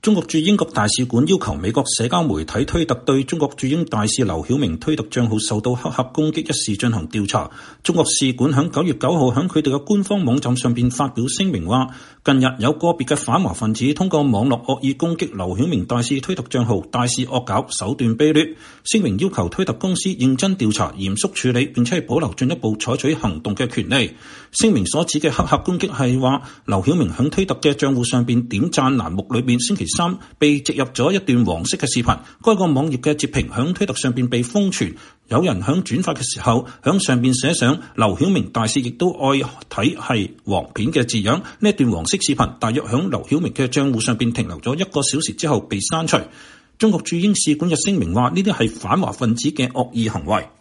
中國駐英國大使館要求美國社交媒體推特對中國駐英大使劉曉明推特賬號受到黑客攻擊一事進行調查。中國使館喺9月9號喺佢哋嘅官方網站上邊發表聲明話，近日有個別嘅反華分子通過網絡惡意攻擊劉曉明大使推特賬號，大肆惡搞，手段卑劣。聲明要求推特公司認真調查、嚴肅處理，並且係保留進一步採取行動嘅權利。聲明所指嘅黑客攻擊係話，劉曉明喺推特嘅賬戶上邊點讚欄目裏邊星期3被植入咗一段黃色嘅視頻，該個網頁嘅截屏響推特上邊被瘋傳，有人響轉發嘅時候響上邊寫上劉曉明大使亦都愛睇係黃片嘅字樣。呢段黃色視頻大約響劉曉明嘅賬戶上邊停留咗1個小時之後被刪除。中國駐英使館嘅聲明話，呢啲係反華分子嘅惡意行為。